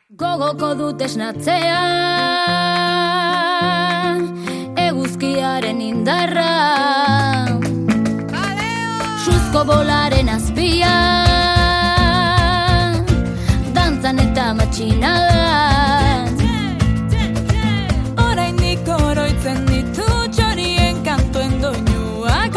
Gogoko dut esnatzea, eguzkiaren indarra, suzko bolaren azpia, dantzan eta matxinadan. Oraindik oroitzen ditu txorien kantuen doinuak,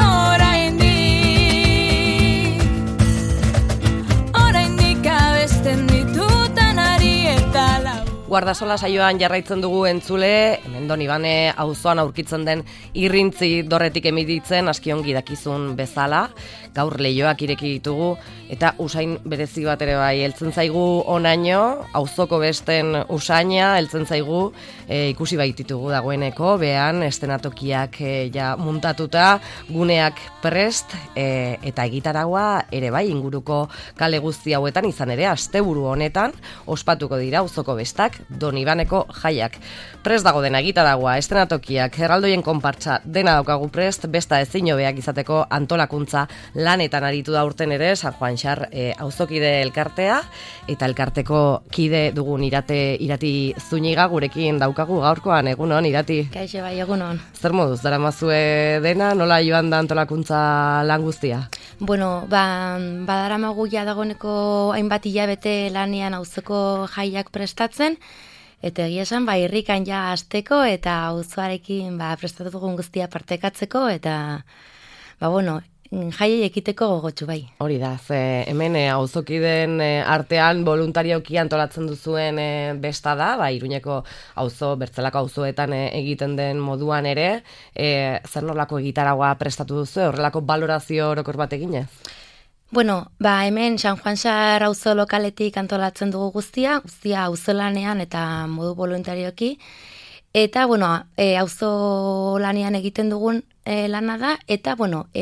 oraindik abesten ditutan ari eta lau. Guardasola saioan jarraitzen dugu entzule, hemen Donibane auzoan aurkitzen den irrintzi dorretik emititzen askiongi dakizun bezala, gaur leioak ireki ditugu, eta usain berezi bat ere bai, heltzen zaigu onaino, auzoko besten usaina, heltzen zaigu, ikusi baititugu dagoeneko, behan estenatokiak ja muntatuta, guneak prest, eta egitaragua ere bai, inguruko kale guzti hauetan, izan ere, asteburu honetan, ospatuko dira auzoko bestak, Donibaneko jaiak. Prest dago dena egitaragua, estenatokiak, erraldoien konpartsa, dena daukagu prest, besta ezin hobeak izateko antolakuntza lanetan aritu da urten ere, San Juan Xar auzokide elkartea, eta elkarteko kide dugun irati Zuniga gurekin daukagu gaurkoan, egunon, irati. Kaixo bai, egunon. Zer moduz, daramazue dena, nola joan da antolakuntza lan guztia? Bueno, badaramagu ja dagoeneko hainbat hilabete lanean auzoko jaiak prestatzen, eta egia esan, irrikan ja hasteko eta auzoarekin prestatu dugun guztia partekatzeko, eta jaiei ekiteko gogotsu bai. Hori da, ze hemen auzokiden artean voluntarioki antolatzen duzuen besta da, Iruñeko auzo, Bertzelako auzoetan egiten den moduan ere, zer nolako egitaragua prestatu duzu, horrelako balorazio orokor bat eginez? Bueno, hemen San Juan Xar auzo lokaletik antolatzen dugu guztia auzolanean eta modu voluntarioki, eta, auzo lanean egiten dugun lana da, eta,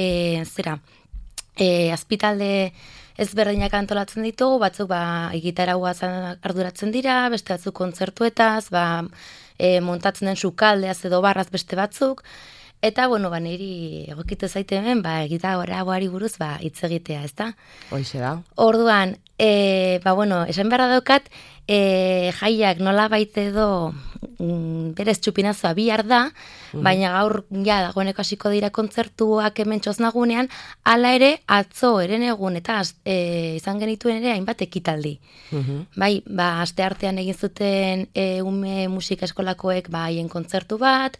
azpitalde ezberdinak antolatzen ditugu, batzuk egitaragua arduratzen dira, beste batzuk kontzertuetaz, montatzen den sukaldeaz edo barraz beste batzuk, eta, niri egokitu zaite hemen, egitaraguari buruz hitz egitea, ezta? Hoixe da. Orduan, esan beharra daukat, jaiak nola baite edo berez txupinazoa bihar da, baina gaur dagoeneko hasiko dira kontzertuak hemen txosnagunean, hala ere atzo eren egun eta izan genituen ere hainbat ekitaldi. Aste artean egin zuten ume musika eskolakoek haien kontzertu bat,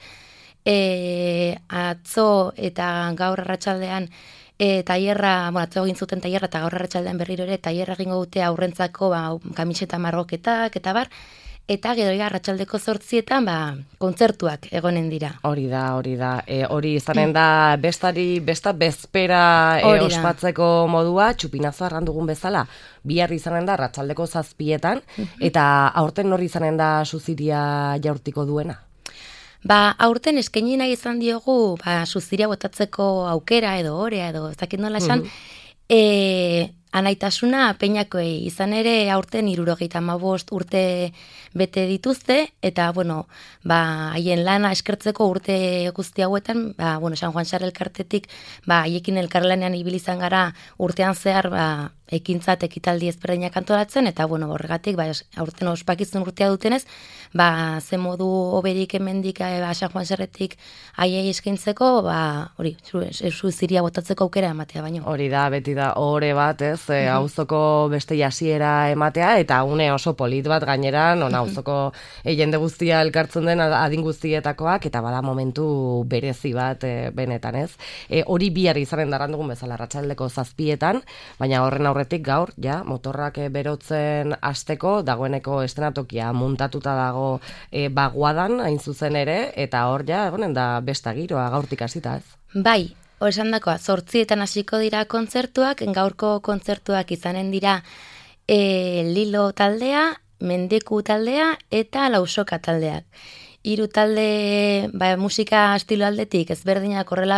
atzo eta gaur arratsaldean tailerra, atzo egin zuten tailerra eta gaur arratsaldean berriro ere tailerra egingo dute aurrentzako kamiseta marroketak eta bar, eta gero arratsaldeko 8etan kontzertuak egonen dira. Hori da. Hori izanen da besta bezpera ospatzeko modua, txupinazoa errandugun bezala, bihar izanen da arratsaldeko 7etan, eta aurten hori izanen da suziria jaurtiko duena? Aurten eskaini nahi izan diogu suziria botatzeko aukera edo orea edo ez dakit nola esan, anaitasuna peinakoei, izan ere aurten 75 urte bete dituzte, eta haien lana eskertzeko urte guzti hauetan, San Juan Xar elkartetik haiekin elkarlanean ibili izan gara urtean zehar ekintzat ekitaldi ezberdinak antolatzen, eta horregatik aurten ospakizun urtea dutenez, ze modu oberik hemendik San Juan Xarretik haiei eskaintzeko, hori, suziria botatzeko aukera ematea baino. Hori da, beti da ohore bat, ez, auzoko beste hasiera ematea, eta une oso polit bat gainera, non auzoko jende guztia elkartzen den adin guztietakoak, eta bada momentu berezi bat benetan, ez. Hori bihar izanen daran dugun bezala arratsaldeko 7etan, baina horren aurretik gaur, motorrak berotzen hasteko dagoeneko estenatokia muntatuta dago baguadan, hain zuzen ere, eta hor egonen da besta giroa gaurtik hasita, ez? Bai, esan dakoa, 8etan hasiko dira kontzertuak, gaurko kontzertuak izanen dira Lilo taldea, Mendeku taldea eta Lausoka taldeak. 3 talde musika estilo aldetik ezberdinak horrela,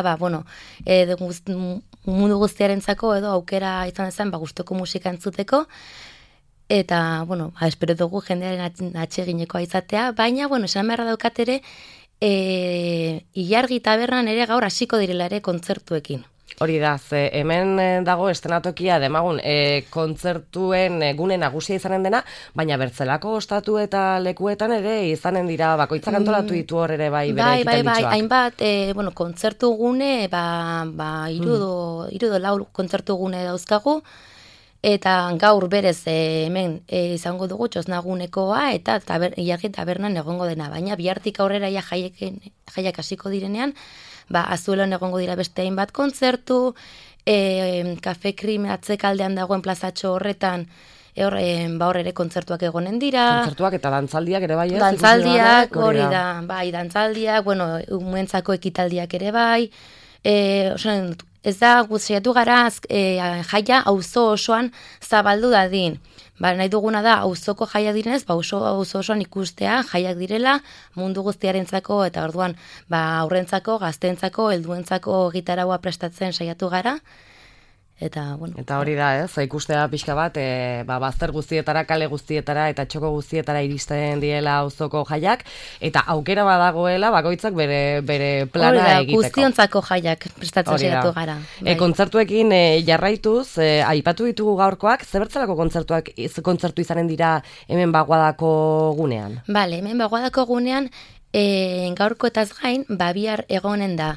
mundu guztiarentzako edo aukera izan dezan gustoko musika entzuteko, eta, espero dugu jendearen atseginekoa izatea, baina, esan beharra daukat ere, Ilargi tabernan ere gaur hasiko direla ere kontzertuekin. Hori da, ze hemen dago estenatokia demagun kontzertuen gune nagusia izanen dena, baina bertzelako ostatu eta lekuetan ere izanen dira, bakoitzak antolatu ditu hor ere bai bere ekitalditxoak. Bai, hainbat, kontzertu gune, irudo lau kontzertu gune dauzkagu, eta gaur berez hemen izango dugu txosnagunekoa eta tabernan egongo dena, baina bihartik aurrera jaiak hasiko direnean, Azuelon egongo dira beste hainbat kontzertu, Kafe Krim atzekaldean dagoen plazatxo horretan, hor ere kontzertuak egonen dira. Kontzertuak eta dantzaldiak ere bai, ez? Dantzaldiak, hori da, bai, dantzaldiak, umuentzako ekitaldiak ere bai, ez da guztiatu gara jaia auzo osoan zabaldu dadin. Nahi duguna da auzoko jaia direnez, auzo osoan ikustea jaiak direla mundu guztiarentzako eta orduan aurrentzako, gaztentzako, helduentzako gitaraua prestatzen saiatu gara. Eta hori da, ez? Ikustea pixka bat, bazter guztietara, kale guztietara eta txoko guztietara iristen diela auzoko jaiak, eta aukera badagoela bakoitzak bere plana egiteko. Guztiontzako jaiak prestatzen saiatu gara. Kontzertuekin jarraituz, aipatu ditugu gaurkoak, zebertzalako kontzertu izanen dira hemen Baguadako gunean? Bale, hemen Baguadako gunean, gaurkoetaz gain, bihar egonen da,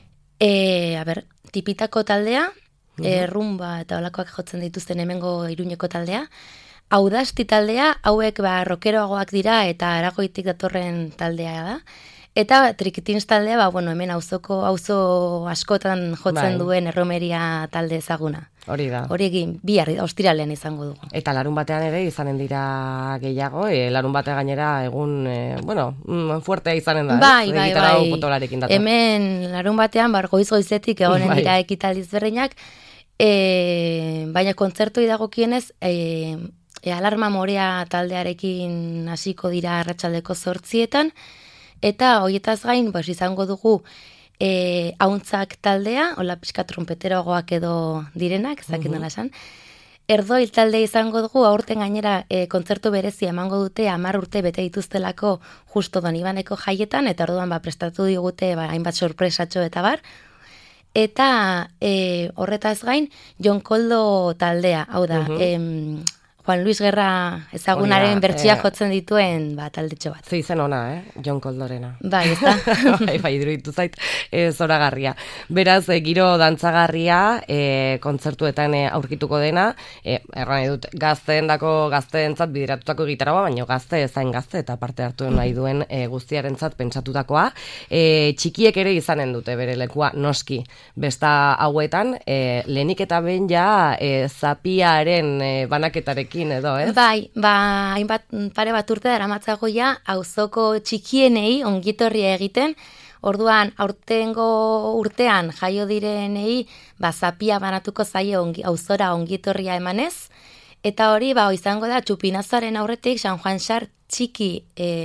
tipitako taldea, rumba eta olakoak jotzen dituzten hemengo Iruñeko taldea, Audasti taldea, hauek rockeroagoak dira eta Aragoitik datorren taldea da, eta Trikitins taldea, hemen auzo askotan jotzen duen erromeria talde ezaguna. Hori da. Hori egin, bihar, ostiralean izango dugu. Eta larun batean ere izanen dira gehiago, larun batean gainera egun, fuertea izanen da, bai. Potolarekin dator. Hemen larun batean, goiz-goizetik egonen dira ekitaldiz berreinak, baina kontzertu dagokienez, Alarma Morea taldearekin hasiko dira arratsaldeko 8:00, eta hoietaz gain, izango dugu hauntzak taldea, hola pixka trompeteroagoak edo direnak, ezakin nola esan. Erdoil talde izango dugu, aurten gainera kontzertu berezia emango dute 10 urte bete dituztelako justo Donibaneko jaietan, eta orduan prestatu digute hainbat sorpresatxo eta bar. Eta horretaz gain, Jon Koldo taldea, hau da, Juan Luis Guerra ezagunaren bertsia jotzen dituen taldetxo bat. Ze izen ona, Jon Koldorena. Bai, ez da. Bai, iruditu zait, zoragarria. Beraz, giro dantzagarria kontzertuetan aurkituko dena, erran dut, gazteentzat bideratutako gitaragoa, baina gazte ezain gazte eta parte hartu nahi duen guztiarentzat pentsatutakoa. Txikiek ere izanen dute bere lekua noski besta hauetan, lehenik eta behin zapiaren banaketarekin edo, ez? Bai, hainbat pare bat urte daramatzagoia auzoko txikienei ongitorria egiten, orduan aurtengo urtean jaio direnei zapia banatuko zaie auzora ongitorria emanez, eta hori izango da Txupinazaren aurretik San Juan Xar txiki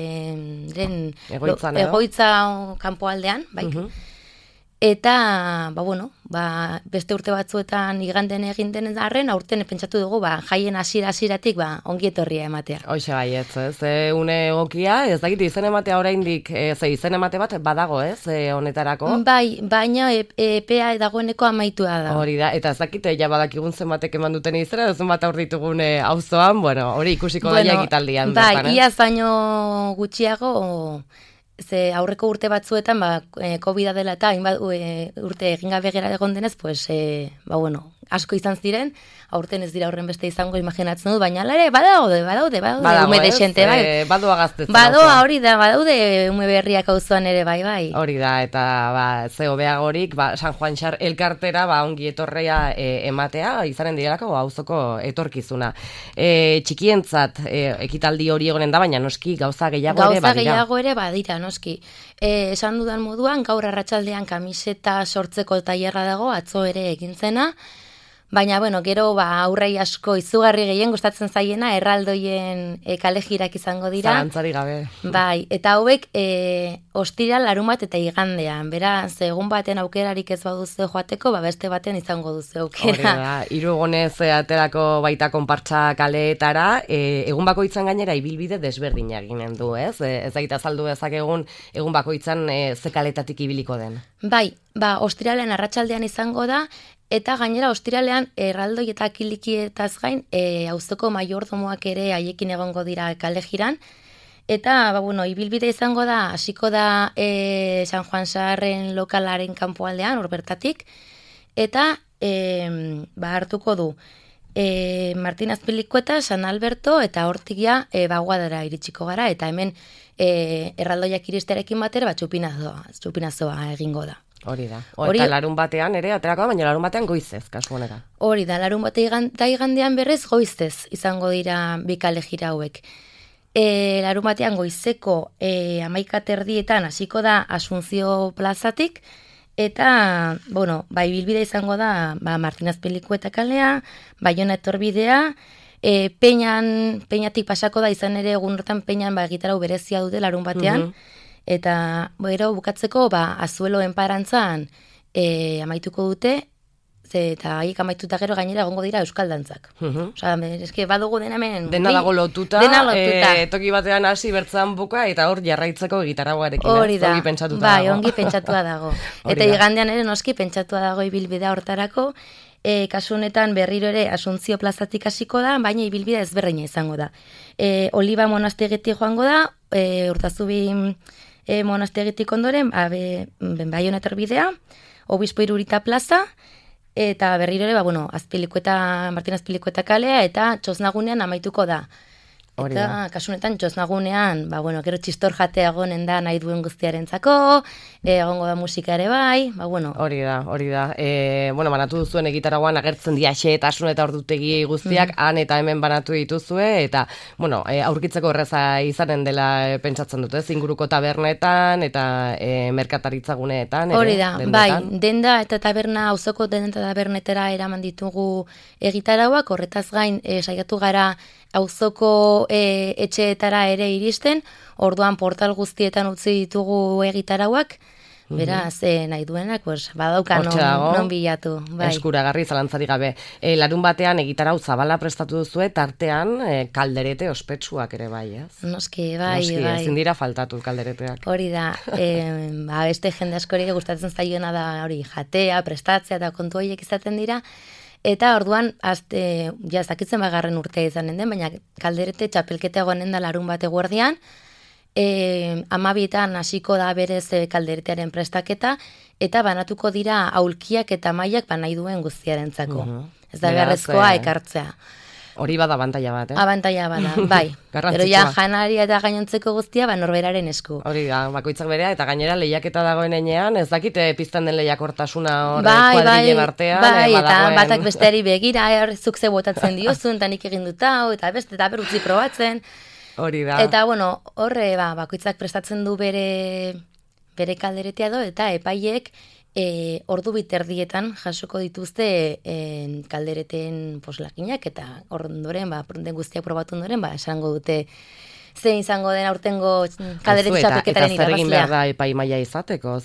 egoitza kanpoaldean, bai. Eta, beste urte batzuetan iganden egin den arren, aurten pentsatu dugu, jaien hasieratik ongi etorria ematea. Hoxe bai, ez une egokia, ez dakit izen ematea oraindik, izen emate bat badago, ez, honetarako? Bai, baina epea dagoeneko amaitua da. Hori da, eta ez dakit, badakigun zenbatek eman duten izera, zenbat aurritugun auzoan, aurri ikusiko daia egitaldian. Bai, iaz baino gutxiago, ze aurreko urte batzuetan, COVID dela eta hainbat urte egin gabe gera egon denez, asko izan ziren, aurten ez dira horren beste izango imaginatzen dut, baina ere badaude ume desente, bai. Badoa gaztetzen. Badoa hori da, badaude ume berriak auzoan ere, bai. Hori da, eta ze hobeagorik, San Juan Xar elkartera, ongi etorrea ematea, izanen direlako auzoko etorkizuna. Txikientzat ekitaldi hori egonen da, baina noski gauza gehiago ere badira. Gauza gehiago ere badira, noski. Esan dudan moduan, gaur arratsaldean kamiseta sortzeko tailerra dago, atzo ere egin zena, Baina, bueno, gero, aurrei asko izugarri gehien gustatzen zaiena, erraldoien kalejirak izango dira. Zalantzari gabe. Bai, eta hauek ostiral, larumat eta igandean. Beraz, egun baten aukerarik ez baduzu joateko, beste baten izango duzu aukera. Hori da, irugunez aterako baita konpartsa kaleetara, egun bakoitzan gainera ibilbide desberdinak ginen du, ez? Ez daita azaldu ezakegun egun bakoitzan ze kaletatik ibiliko den. Bai, ostiralean arratsaldean izango da, eta gainera ostiralean erraldoi eta kilikietaz gain, auzoko maiordomoak ere haiekin egongo dira kalejiran, eta, ibilbide izango da, hasiko da San Juan Saharren lokalaren kanpoaldean, hor bertatik, eta hartuko du Martin Azpilikueta, San Alberto, eta hortik ja Baguadara iritsiko gara, eta hemen erraldoiak iristerekin batera, txupinazoa egingo da. Hori da. Eta larun batean ere, aterako da, baina larun batean goizez, kasu honetan. Hori da, larun batean igandean berrez goizez izango dira bi kalejira hauek. Larun batean goizeko 11:30 hasiko da Asunzio plazatik, eta, ibilbide izango da Martin Azpilikueta kalea, Baiona etorbidea, peinatik pasako da izan ere egun hortan peinan gitarau berezia dute larun batean, eta bukatzeko Azueloen parantzan amaituko dute, eta haiek amaituta gero gainera egongo dira euskal dantzak. Osa, eske badugu dena hemen... Dena dago lotuta, toki batean hasi bertzan buka, eta hor jarraitzeko gitarauarekin. Hori da, ongi pentsatua dago. Bai, ongi pentsatua dago. Eta igandean ere noski pentsatua dago ibilbidea hortarako, kasu honetan berriro ere Asunzio plazatik hasiko da, baina ibilbidea ezberdina izango da. Oliba monastegitik joango da, Urtazubi monastegitik ondoren, Baiona etorbidea, Obispo Irurita plaza, eta berriro ere, Martin Azpilikueta kalea, eta Txosnagunean amaituko da. Eta kasunetan Txosnagunean, gero txistor jatea egonen da nahi duen guztiarentzako, egongo da musika ere bai, Hori da. Banatu duzuen egitaragoan agertzen dia xehetasun eta ordutegi guztiak, han eta hemen banatu dituzue, eta, aurkitzeko erreza izanen dela pentsatzen dut, ez? Inguruko tabernetan eta merkataritzaguneetan. Hori da, bai, denda eta taberna, auzoko denda eta tabernetera eraman ditugu egitarauak, horretaz gain saiatu gara auzoko etxeetara ere iristen, orduan portal guztietan utzi ditugu egitarauak, beraz, nahi duenak, badauka non bilatu. Bai. Eskuragarri zalantzari gabe. Larun batean egitarau zabala prestatu duzue, tartean kalderete ospetsuak ere bai, ez? Noski, bai. Ezin dira faltatu kaldereteak. Hori da, beste jende askorik gustatzen zaiona da hori jatea, prestatzea eta kontu horiek izaten dira, eta orduan, ez dakitzen bagarren urtea izanen den, baina kalderete txapelketa egonen da larun bate guardian, 12 hasiko da berez kalderetearen prestaketa, eta banatuko dira aulkiak eta mailak nahi duen guztiarentzako. Ez da beharrezkoa ekartzea. Hori bada abantaila bat, Abantaila bada, bai. Pero ja janaria eta gainontzeko guztia norberaren esku. Hori da, bakoitzak berea, eta gainera lehiaketa dagoen enean, ez dakite pizten den lehiakortasuna hor kuadrilen artean. Bai, eta batak besteari begira, zuk ze botatzen diozun, eta nik egin dut hau, eta beste, eta berutzi probatzen. Hori da. Eta, horre, bakoitzak prestatzen du bere kalderetea do, eta epaiek ordu biterdietan jasoko dituzte kaldereten poslakinak, eta ondoren, den guztiak probatu ondoren, esango dute zein izango den aurtengo kalderete txapelketaren irabazlea. Eta zer egin behar da epai maila izateko,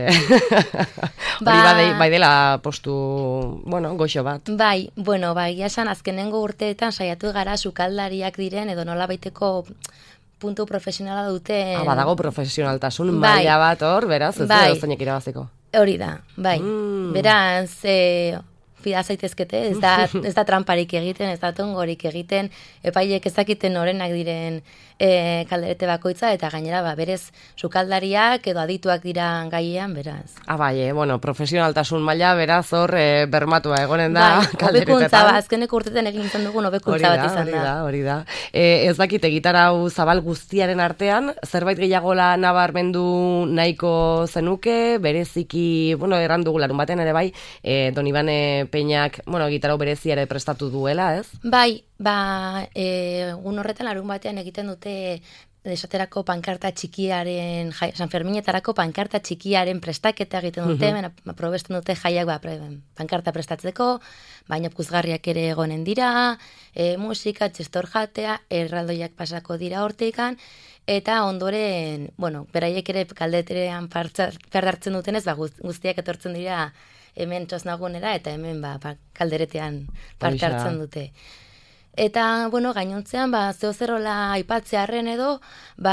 hori bai dela postu, goxo bat. Bai, esan azkenengo urteetan saiatu gara sukaldariak diren, edo nola baiteko puntu profesionala dute. Badago profesionaltasun maila bat hor, beraz, ez da zeinek irabaziko. Hori da, bai. Beraz, fida zaitezkete, ez da tramparik egiten, ez da tongorik egiten, epaiek ezakiten norenak diren kalderete bakoitza, eta gainera, berez, sukaldariak edo adituak dira gaian, beraz. Bai, profesionaltasun maila, beraz, hor, bermatua egonen da kalderetetan. Hobekuntza, azkeneko urteten egin zen dugun hobekuntza bat izan da. Hori da. Ez dakit, gitarau zabal guztiaren artean, zerbait gehiagola nabarmendu nahiko zenuke, bereziki, erran dugu larun baten ere bai, Don Ibane Peñak, gitarau berezi ere prestatu duela, ez? Bai, egun horretan larun batean egiten dute esaterako pankarta txikiaren, San Ferminetarako pankarta txikiaren prestaketa egiten dute, probesten dute jaiak pankarta prestatzeko, baina puzgarriak ere egonen dira, musika, txistor jatea, erraldoiak pasako dira hortikan, eta ondoren, beraiek ere kaldeterean parte hartzen dutenez, guztiak etortzen dira hemen txosnagunera, eta hemen kalderetean parte hartzen dute. Eta, gainontzean, zehozerola aipatzearren edo,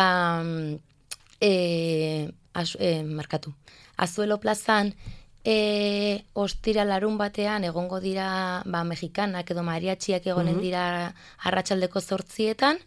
Azuelo plazan, ostira larun batean egongo dira, mexikanak edo mariatxiak egonen dira arratsaldeko 8:00,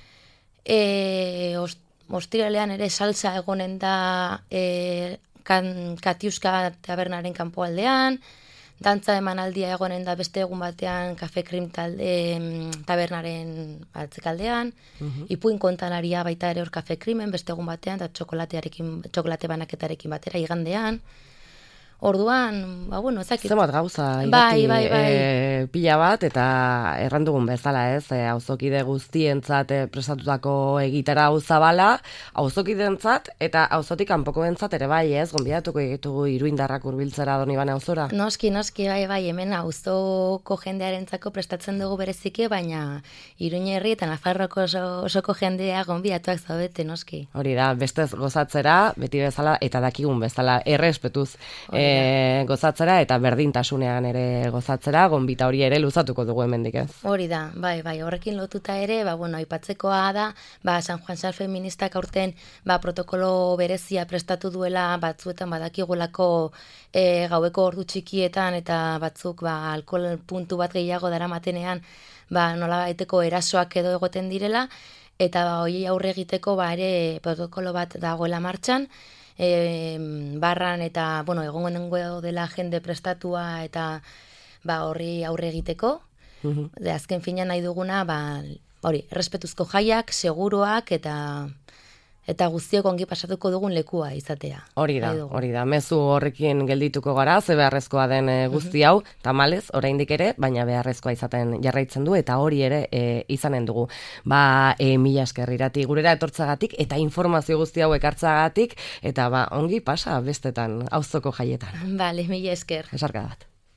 ostiralean ere salsa egonen da Katiuska tabernaren kanpoaldean, dantza emanaldia egonen da beste egun batean Kafe Krim tabernaren atzekaldean, ipuin kontalaria baita ere hor Kafe Krimen beste egun batean, eta txokolate banaketarekin batera igandean. Orduan, ezakit. Zemat gauza, irati pila bat, eta errandugun bezala ez, auzokide guztientzat prestatutako egitara zabala, auzokideentzat eta auzotik kanpokoentzat ere bai ez, gonbidatuko egitugu Iruindarrak hurbiltzera Donibane auzora. Noski, bai, hemen auzoko jendearentzako prestatzen dugu bereziki, baina Iruin herri eta Nafarroko osoko jendea gonbidatuak zaudete, noski. Hori da, bestez gozatzera, beti bezala, eta dakigun bezala, errespetuz gozatzera eta berdintasunean ere gozatzera, gonbita hori ere luzatuko dugu hemendik ez. Hori da, bai, horrekin lotuta ere, aipatzekoa da, San Juan Sar feministak aurten protokolo berezia prestatu duela, batzuetan badakigulako gaueko ordu txikietan eta batzuk alkohol puntu bat gehiago daramatenean nolabaiteko erasoak edo egoten direla, eta hori aurre egiteko ere protokolo bat dagoela martxan, barran eta, egongo dela jende prestatua eta horri aurre egiteko. Azken finean nahi duguna, errespetuzko jaiak, seguruak eta guztiok ongi pasatuko dugun lekua izatea. Hori da, mezu horrekin geldituko gara, ze beharrezkoa den guzti hau, tamalez, oraindik ere, baina beharrezkoa izaten jarraitzen du, eta hori ere izanen dugu. Mila esker Irati, gurera etortzagatik, eta informazio guzti hau ekartzagatik, eta ongi pasa bestetan, auzoko jaietan. Bale, mila esker. Esarka bat.